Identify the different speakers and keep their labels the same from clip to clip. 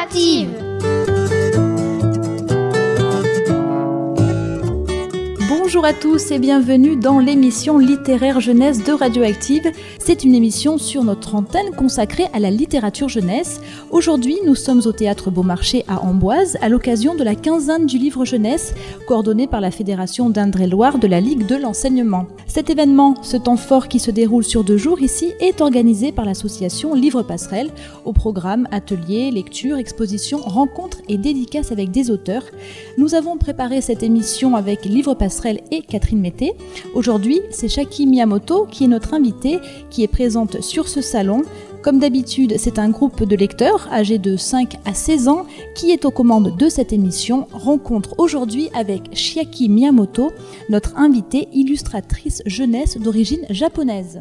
Speaker 1: Radioactive.
Speaker 2: Bonjour à tous et bienvenue dans l'émission littéraire jeunesse de Radioactive. C'est une émission sur notre antenne consacrée à la littérature jeunesse. Aujourd'hui, nous sommes au Théâtre Beaumarchais à Amboise à l'occasion de la quinzaine du livre jeunesse coordonnée par la Fédération d'Indre-et-Loire de la Ligue de l'enseignement. Cet événement, ce temps fort qui se déroule sur 2 jours ici, est organisé par l'association Livre Passerelle au programme ateliers, lectures, expositions, rencontres et dédicaces avec des auteurs. Nous avons préparé cette émission avec Livre Passerelle et Catherine Mété. Aujourd'hui, c'est Chiaki Miyamoto qui est notre invitée, qui est présente sur ce salon. Comme d'habitude, c'est un groupe de lecteurs âgés de 5 à 16 ans qui est aux commandes de cette émission. Rencontre aujourd'hui avec Chiaki Miyamoto, notre invitée illustratrice jeunesse d'origine japonaise.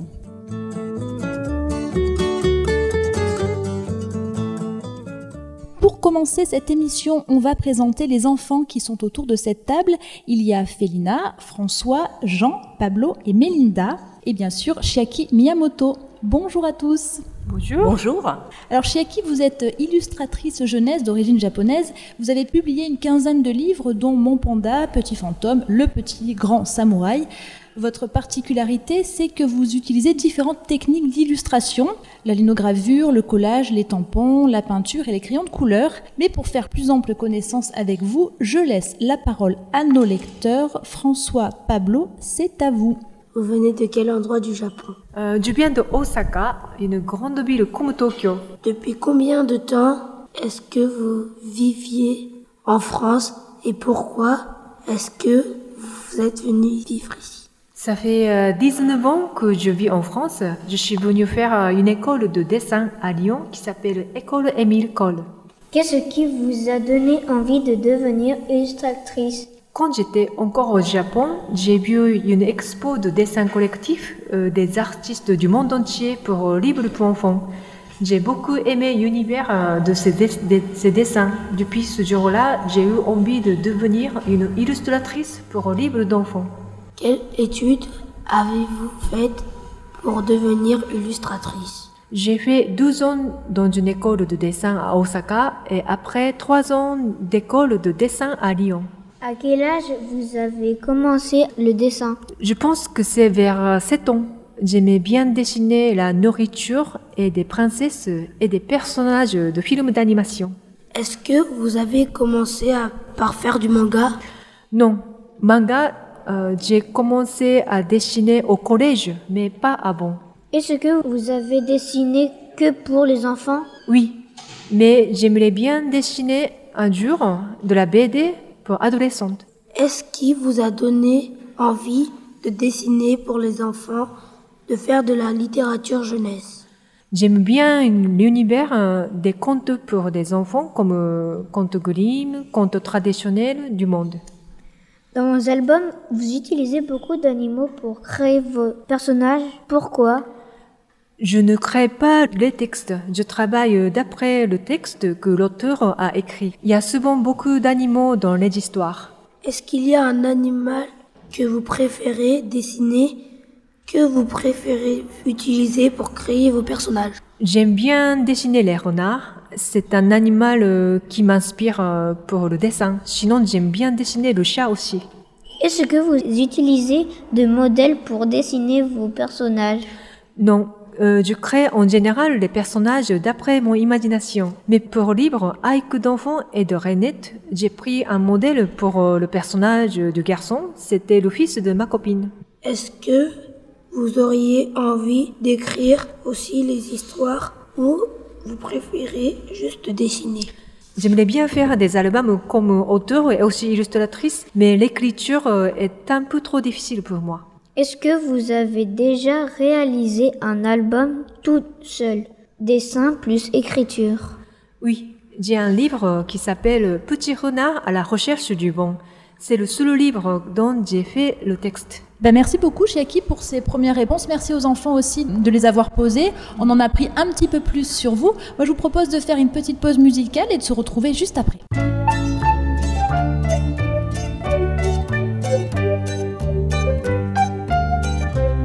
Speaker 2: Pour commencer cette émission, on va présenter les enfants qui sont autour de cette table. Il y a Félina, François, Jean, Pablo et Mélinda. Et bien sûr, Chiaki Miyamoto. Bonjour à tous.
Speaker 3: Bonjour. Bonjour.
Speaker 2: Alors Chiaki, vous êtes illustratrice jeunesse d'origine japonaise. Vous avez publié une quinzaine de livres, dont Mon Panda, Petit Fantôme, Le Petit Grand Samouraï. Votre particularité, c'est que vous utilisez différentes techniques d'illustration, la linogravure, le collage, les tampons, la peinture et les crayons de couleur. Mais pour faire plus ample connaissance avec vous, je laisse la parole à nos lecteurs. François, Pablo, c'est à vous.
Speaker 4: Vous venez de quel endroit du Japon ?
Speaker 3: Je viens de Osaka, une grande ville comme Tokyo.
Speaker 4: Depuis combien de temps est-ce que vous viviez en France et pourquoi est-ce que vous êtes venu vivre ici ?
Speaker 3: Ça fait 19 ans que je vis en France. Je suis venue faire une école de dessin à Lyon qui s'appelle École Émile Coll.
Speaker 1: Qu'est-ce qui vous a donné envie de devenir illustratrice ?
Speaker 3: Quand j'étais encore au Japon, j'ai vu une expo de dessin collectif des artistes du monde entier pour livres pour enfants. J'ai beaucoup aimé l'univers de ces dessins. Depuis ce jour-là, j'ai eu envie de devenir une illustratrice pour livres d'enfants.
Speaker 4: Quelle étude avez-vous faite pour devenir illustratrice ?
Speaker 3: J'ai fait 12 ans dans une école de dessin à Osaka et après 3 ans d'école de dessin à Lyon.
Speaker 1: À quel âge vous avez commencé le dessin ?
Speaker 3: Je pense que c'est vers 7 ans. J'aimais bien dessiner la nourriture et des princesses et des personnages de films d'animation.
Speaker 4: Est-ce que vous avez commencé par faire du manga ?
Speaker 3: Non, manga, j'ai commencé à dessiner au collège, mais pas avant.
Speaker 1: Est-ce que vous avez dessiné que pour les enfants ?
Speaker 3: Oui, mais j'aimerais bien dessiner un jour de la BD pour adolescentes.
Speaker 4: Est-ce qui vous a donné envie de dessiner pour les enfants, de faire de la littérature jeunesse ?
Speaker 3: J'aime bien l'univers des contes pour des enfants comme contes Grimm, contes traditionnels du monde.
Speaker 1: Dans vos albums, vous utilisez beaucoup d'animaux pour créer vos personnages. Pourquoi ?
Speaker 3: Je ne crée pas les textes. Je travaille d'après le texte que l'auteur a écrit. Il y a souvent beaucoup d'animaux dans les histoires.
Speaker 4: Est-ce qu'il y a un animal que vous préférez dessiner, que vous préférez utiliser pour créer vos personnages ?
Speaker 3: J'aime bien dessiner les renards. C'est un animal qui m'inspire pour le dessin. Sinon, j'aime bien dessiner le chat aussi.
Speaker 1: Est-ce que vous utilisez de modèles pour dessiner vos personnages ?
Speaker 3: Non. Je crée en général les personnages d'après mon imagination. Mais pour le livre Haïku d'enfant et de Renette, j'ai pris un modèle pour le personnage du garçon. C'était le fils de ma copine.
Speaker 4: Est-ce que vous auriez envie d'écrire aussi les histoires ou vous préférez juste dessiner ?
Speaker 3: J'aimerais bien faire des albums comme auteur et aussi illustratrice, mais l'écriture est un peu trop difficile pour moi.
Speaker 1: Est-ce que vous avez déjà réalisé un album toute seule, dessin plus écriture ?
Speaker 3: Oui, j'ai un livre qui s'appelle « Petit renard à la recherche du vent ». C'est le seul livre dont j'ai fait le texte.
Speaker 2: Merci beaucoup Chiaki pour ces premières réponses. Merci aux enfants aussi de les avoir posées. On en a appris un petit peu plus sur vous. Moi je vous propose de faire une petite pause musicale et de se retrouver juste après.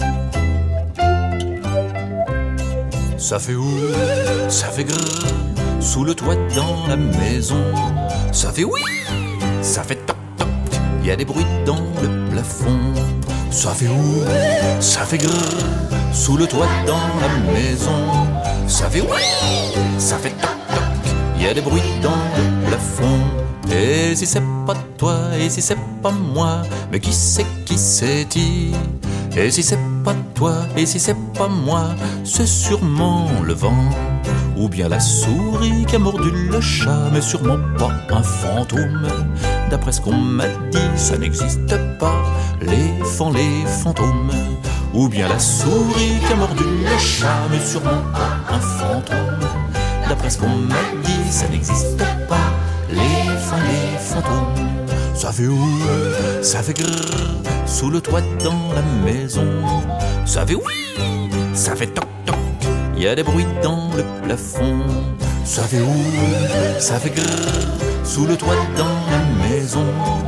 Speaker 5: Ça fait ouh, ça fait grrr, sous le toit dans la maison. Ça fait oui, ça fait toc toc, il y a des bruits dans le plafond. Ça fait ouh, ça fait grrr, sous le toit dans la maison. Ça fait oui, ça fait toc toc, il y a des bruits dans le plafond. Et si c'est pas toi, et si c'est pas moi, mais qui c'est-il? Et si c'est pas toi, et si c'est pas moi, c'est sûrement le vent. Ou bien la souris qui a mordu le chat, mais sûrement pas un fantôme. D'après ce qu'on m'a dit, ça n'existe pas, les fantômes. Ou bien la souris qui a mordu le chat, mais sûrement pas un fantôme. D'après ce qu'on m'a dit, ça n'existe pas, les fantômes. Ça fait ouh, ça fait grrr, sous le toit dans la maison. Ça fait oui, ça fait toc toc, il y a des bruits dans le plafond. Ça fait ouh, ça fait grrr, sous le toit dans la maison.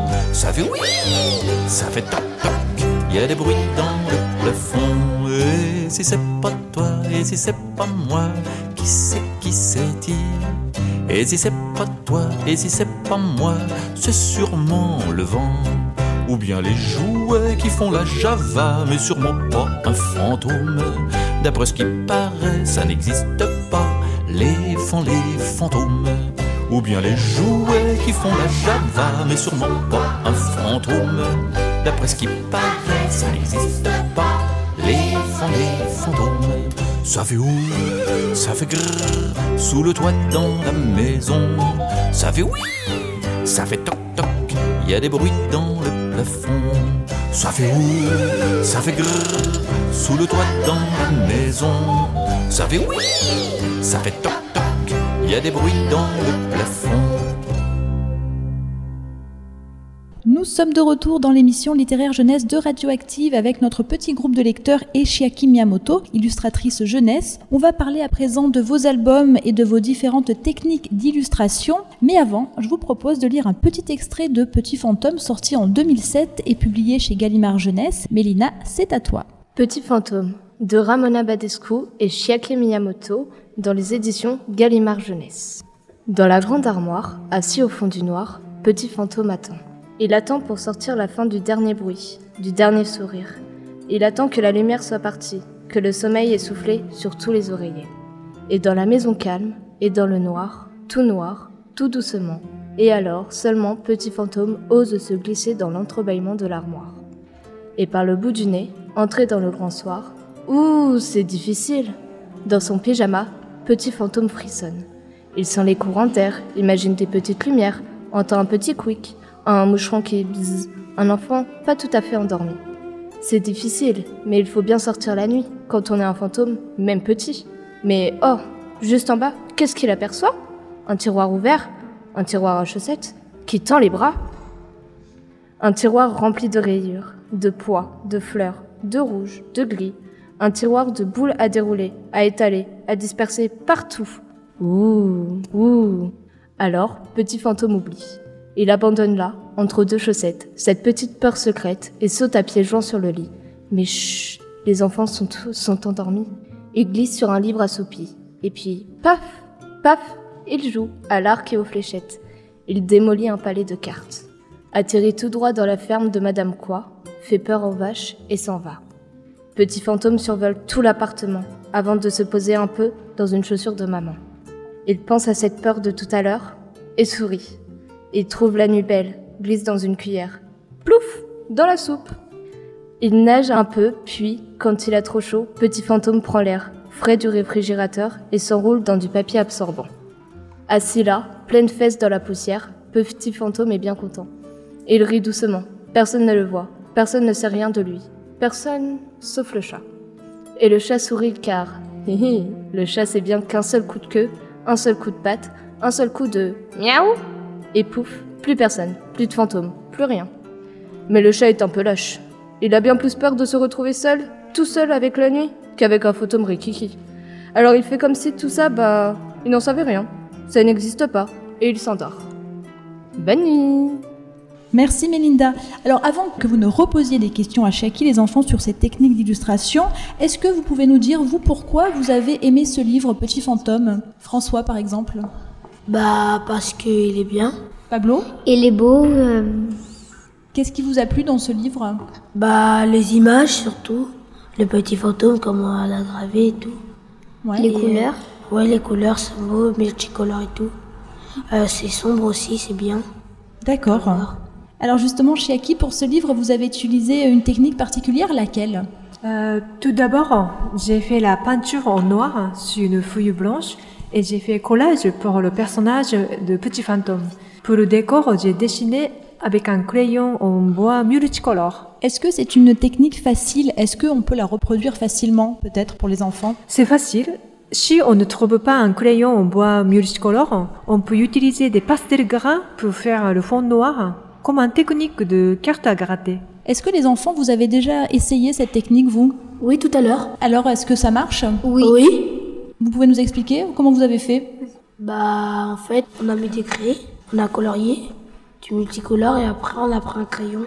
Speaker 5: Ça fait oui, ça fait toc toc, il y a des bruits dans le plafond. Et si c'est pas toi, et si c'est pas moi, qui c'est-il? Et si c'est pas toi, et si c'est pas moi, c'est sûrement le vent. Ou bien les jouets qui font la java, mais sûrement pas un fantôme. D'après ce qui paraît, ça n'existe pas, les fantômes. Ou bien les jouets qui font la java, mais sûrement pas un fantôme. D'après ce qui paraît, ça n'existe pas, les fantômes. Ça fait ouh, ça fait grrr, sous le toit dans la maison. Ça fait oui, ça fait toc toc, il y a des bruits dans le plafond. Ça fait ouh, ça fait grrr, sous le toit dans la maison. Ça fait oui, ça fait toc toc, il y a des bruits dans le plafond.
Speaker 2: Nous sommes de retour dans l'émission littéraire jeunesse de Radioactive avec notre petit groupe de lecteurs et Chiaki Miyamoto, illustratrice jeunesse. On va parler à présent de vos albums et de vos différentes techniques d'illustration. Mais avant, je vous propose de lire un petit extrait de Petit fantôme sorti en 2007 et publié chez Gallimard Jeunesse. Mélina, c'est à toi.
Speaker 6: Petit fantôme de Ramona Badescu et Chiaki Miyamoto dans les éditions Gallimard Jeunesse. Dans la grande armoire, assis au fond du noir, Petit fantôme attend. Il attend pour sortir la fin du dernier bruit, du dernier sourire. Il attend que la lumière soit partie, que le sommeil ait soufflé sur tous les oreillers. Et dans la maison calme, et dans le noir, tout doucement, et alors seulement Petit fantôme ose se glisser dans l'entrebâillement de l'armoire. Et par le bout du nez, entrer dans le grand soir, ouh, c'est difficile. Dans son pyjama, Petit fantôme frissonne. Il sent les courants d'air, imagine des petites lumières, entend un petit quick, un moucheron qui bzzz, un enfant pas tout à fait endormi. C'est difficile, mais il faut bien sortir la nuit, quand on est un fantôme, même petit. Mais oh, juste en bas, qu'est-ce qu'il aperçoit? Un tiroir ouvert, un tiroir à chaussettes, qui tend les bras. Un tiroir rempli de rayures, de pois, de fleurs, de rouge, de gris. Un tiroir de boules à dérouler, à étaler, à disperser partout. Ouh. Alors, Petit fantôme oublie. Il abandonne là, entre deux chaussettes, cette petite peur secrète et saute à pieds joints sur le lit. Mais chut, les enfants sont endormis. Il glisse sur un livre assoupi. Et puis, paf, il joue à l'arc et aux fléchettes. Il démolit un palais de cartes. Atterrit tout droit dans la ferme de Madame Quoi, fait peur aux vaches et s'en va. Petit fantôme survole tout l'appartement avant de se poser un peu dans une chaussure de maman. Il pense à cette peur de tout à l'heure et sourit. Il trouve la nuit belle, glisse dans une cuillère. Plouf, dans la soupe. Il nage un peu, puis, quand il a trop chaud, Petit fantôme prend l'air, frais du réfrigérateur, et s'enroule dans du papier absorbant. Assis là, pleine fesse dans la poussière, Petit fantôme est bien content. Il rit doucement. Personne ne le voit. Personne ne sait rien de lui. Personne, sauf le chat. Et le chat sourit car, le chat sait bien qu'un seul coup de queue, un seul coup de patte, un seul coup de miaou, et pouf, plus personne, plus de fantôme, plus rien. Mais le chat est un peu lâche. Il a bien plus peur de se retrouver seul, tout seul avec la nuit, qu'avec un fantôme rikiki. Alors il fait comme si tout ça, il n'en savait rien. Ça n'existe pas, et il s'endort. Bonne nuit.
Speaker 2: Merci Mélinda. Alors avant que vous ne reposiez des questions à Chiaki, les enfants, sur ces techniques d'illustration, est-ce que vous pouvez nous dire, vous, pourquoi vous avez aimé ce livre Petit Fantôme ? François, par exemple.
Speaker 4: Parce qu'il est bien.
Speaker 2: Pablo ?
Speaker 1: Il est beau.
Speaker 2: Qu'est-ce qui vous a plu dans ce livre ?
Speaker 4: Les images surtout. Le petit fantôme, comment elle a gravé et tout.
Speaker 2: Ouais.
Speaker 1: Les couleurs.
Speaker 4: Ouais, les couleurs sont beaux, multicolores et tout. C'est sombre aussi, c'est bien.
Speaker 2: D'accord. Alors justement, Chiaki, pour ce livre, vous avez utilisé une technique particulière, laquelle ?
Speaker 3: Tout d'abord, j'ai fait la peinture en noir sur une feuille blanche et j'ai fait collage pour le personnage de Petit Fantôme. Pour le décor, j'ai dessiné avec un crayon en bois multicolore.
Speaker 2: Est-ce que c'est une technique facile ? Est-ce qu'on peut la reproduire facilement, peut-être, pour les enfants ?
Speaker 3: C'est facile. Si on ne trouve pas un crayon en bois multicolore, on peut utiliser des pastels gras pour faire le fond noir, comme une technique de carte à gratter.
Speaker 2: Est-ce que les enfants, vous avez déjà essayé cette technique, vous ?
Speaker 4: Oui, tout à l'heure.
Speaker 2: Alors, est-ce que ça marche ?
Speaker 4: Oui.
Speaker 2: Vous pouvez nous expliquer comment vous avez fait ?
Speaker 4: En fait, on a mis des crayons, on a colorié du multicolore et après on a pris un crayon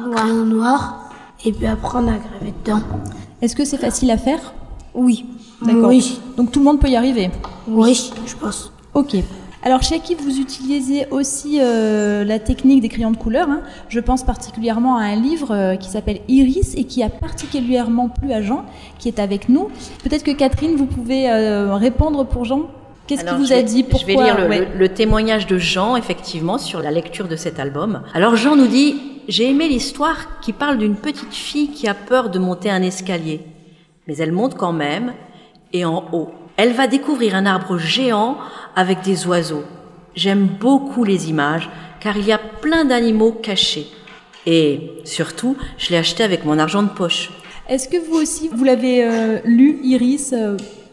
Speaker 4: noir et puis après on a gravé dedans.
Speaker 2: Est-ce que c'est facile à faire ?
Speaker 4: Oui.
Speaker 2: D'accord.
Speaker 4: Oui.
Speaker 2: Donc tout le monde peut y arriver ?
Speaker 4: Oui, je pense.
Speaker 2: Ok. Alors Chiaki, vous utilisez aussi la technique des crayons de couleur. Je pense particulièrement à un livre qui s'appelle Iris et qui a particulièrement plu à Jean, qui est avec nous. Peut-être que Catherine, vous pouvez répondre pour Jean ? Qu'est-ce qu'il vous a dit ? Pourquoi ?
Speaker 7: Je vais lire le témoignage de Jean, effectivement, sur la lecture de cet album. Alors Jean nous dit « J'ai aimé l'histoire qui parle d'une petite fille qui a peur de monter un escalier. Mais elle monte quand même, et en haut. Elle va découvrir un arbre géant avec des oiseaux. J'aime beaucoup les images, car il y a plein d'animaux cachés. Et surtout, je l'ai acheté avec mon argent de poche. »
Speaker 2: Est-ce que vous aussi, vous l'avez lu, Iris, Pablo ?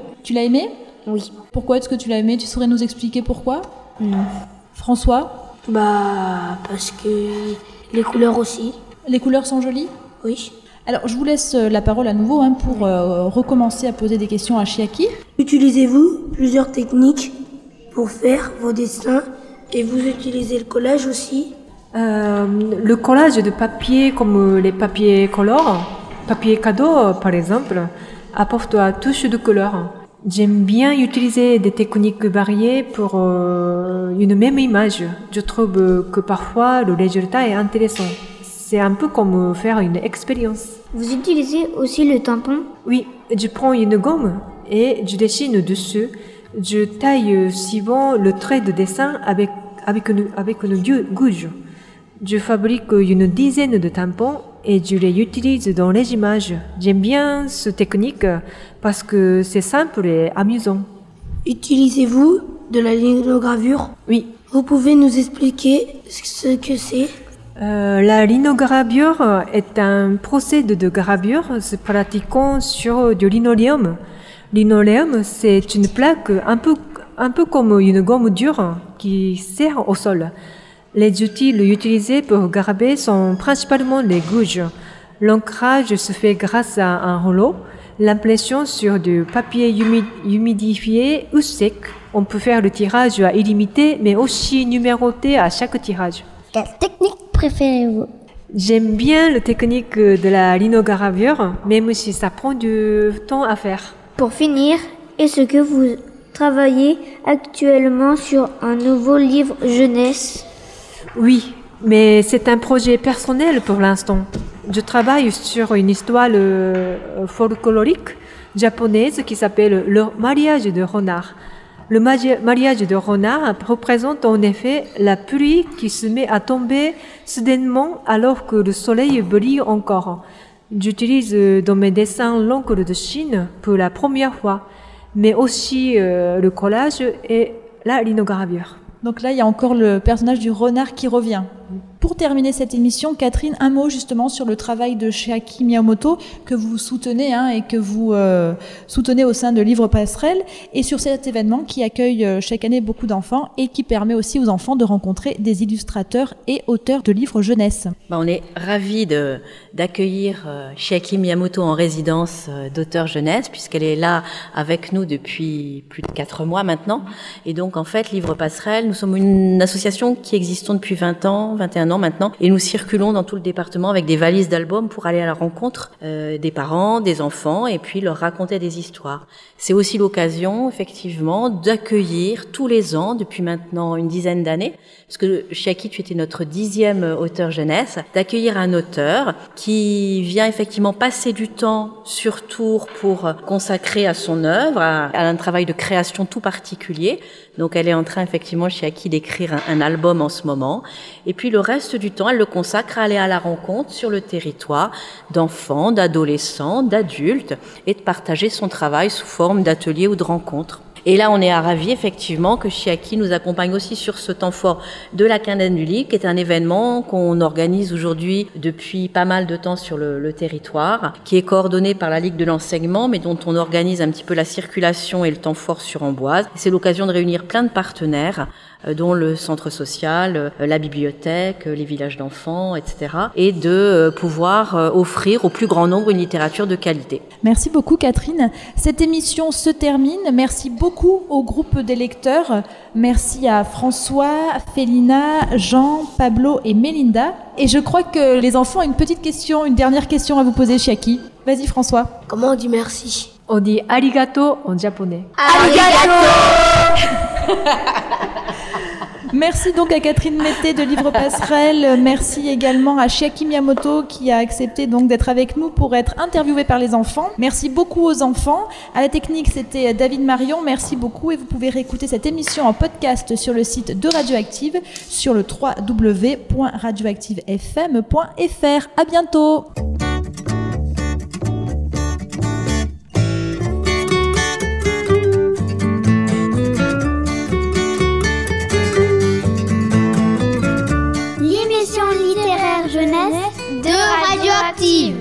Speaker 2: Tu l'as aimé ?
Speaker 1: Oui.
Speaker 2: Pourquoi est-ce que tu l'as aimé ? Tu saurais nous expliquer pourquoi ?
Speaker 1: Non.
Speaker 2: François ?
Speaker 4: Parce que les couleurs aussi.
Speaker 2: Les couleurs sont jolies ?
Speaker 4: Oui.
Speaker 2: Alors, je vous laisse la parole à nouveau pour recommencer à poser des questions à Chiaki.
Speaker 4: Utilisez-vous plusieurs techniques pour faire vos dessins et vous utilisez le collage aussi ?
Speaker 3: Le collage de papier comme les papiers colores, papier cadeau par exemple, apporte la touche de couleur. J'aime bien utiliser des techniques variées pour une même image. Je trouve que parfois le résultat est intéressant. C'est un peu comme faire une expérience.
Speaker 1: Vous utilisez aussi le tampon ?
Speaker 3: Oui, je prends une gomme et je dessine dessus. Je taille suivant le trait de dessin avec une gouge. Je fabrique une dizaine de tampons et je les utilise dans les images. J'aime bien cette technique parce que c'est simple et amusant.
Speaker 4: Utilisez-vous de la linogravure ?
Speaker 3: Oui.
Speaker 4: Vous pouvez nous expliquer ce que c'est ?
Speaker 3: La linogravure est un procédé de gravure se pratiquant sur du linoléum. Linoléum, c'est une plaque un peu comme une gomme dure qui sert au sol. Les outils utilisés pour graver sont principalement les gouges. L'ancrage se fait grâce à un rouleau. L'impression sur du papier humidifié ou sec. On peut faire le tirage à illimité, mais aussi numéroté à chaque tirage.
Speaker 1: Quelle technique préférez-vous ?
Speaker 3: J'aime bien la technique de la linogravure, même si ça prend du temps à faire.
Speaker 1: Pour finir, est-ce que vous travaillez actuellement sur un nouveau livre jeunesse ?
Speaker 3: Oui, mais c'est un projet personnel pour l'instant. Je travaille sur une histoire folklorique japonaise qui s'appelle Le mariage de renard. Le mariage de renard représente en effet la pluie qui se met à tomber soudainement alors que le soleil brille encore. J'utilise dans mes dessins l'encre de Chine pour la première fois, mais aussi le collage et la linogravure.
Speaker 2: Donc là, il y a encore le personnage du renard qui revient. Pour terminer cette émission, Catherine, un mot justement sur le travail de Chiaki Miyamoto que vous soutenez et que vous soutenez au sein de Livre Passerelle et sur cet événement qui accueille chaque année beaucoup d'enfants et qui permet aussi aux enfants de rencontrer des illustrateurs et auteurs de livres jeunesse.
Speaker 7: On est ravis d'accueillir Chiaki Miyamoto en résidence d'auteur jeunesse puisqu'elle est là avec nous depuis plus de 4 mois maintenant. Et donc en fait, Livre Passerelle, nous sommes une association qui existe depuis 21 ans 1 an maintenant, et nous circulons dans tout le département avec des valises d'albums pour aller à la rencontre des parents, des enfants, et puis leur raconter des histoires. C'est aussi l'occasion, effectivement, d'accueillir tous les ans, depuis maintenant une dizaine d'années, parce que Chiaki, tu étais notre 10e auteur jeunesse, d'accueillir un auteur qui vient effectivement passer du temps sur Tours pour consacrer à son œuvre, à un travail de création tout particulier. Donc elle est en train effectivement, Chiaki, d'écrire un album en ce moment. Et puis le reste du temps, elle le consacre à aller à la rencontre sur le territoire d'enfants, d'adolescents, d'adultes, et de partager son travail sous forme d'ateliers ou de rencontres. Et là, on est ravis, effectivement, que Chiaki nous accompagne aussi sur ce temps fort de la Quinzaine du Livre, qui est un événement qu'on organise aujourd'hui depuis pas mal de temps sur le territoire, qui est coordonné par la Ligue de l'enseignement, mais dont on organise un petit peu la circulation et le temps fort sur Amboise. C'est l'occasion de réunir plein de partenaires, dont le centre social, la bibliothèque, les villages d'enfants, etc. et de pouvoir offrir au plus grand nombre une littérature de qualité.
Speaker 2: Merci beaucoup Catherine. Cette émission se termine. Merci beaucoup au groupe des lecteurs. Merci à François, Félina, Jean, Pablo et Mélinda. Et je crois que les enfants ont une dernière question à vous poser, Chiaki. Vas-y François.
Speaker 4: Comment on dit merci?
Speaker 3: On dit arigato en japonais.
Speaker 1: Arigato!
Speaker 2: Merci donc à Catherine Mété de Livre Passerelle. Merci également à Chiaki Miyamoto qui a accepté donc d'être avec nous pour être interviewé par les enfants. Merci beaucoup aux enfants. À la technique, c'était David Marion. Merci beaucoup et vous pouvez réécouter cette émission en podcast sur le site de Radioactive sur le www.radioactivefm.fr. À bientôt.
Speaker 1: Jeunesse de Radioactive.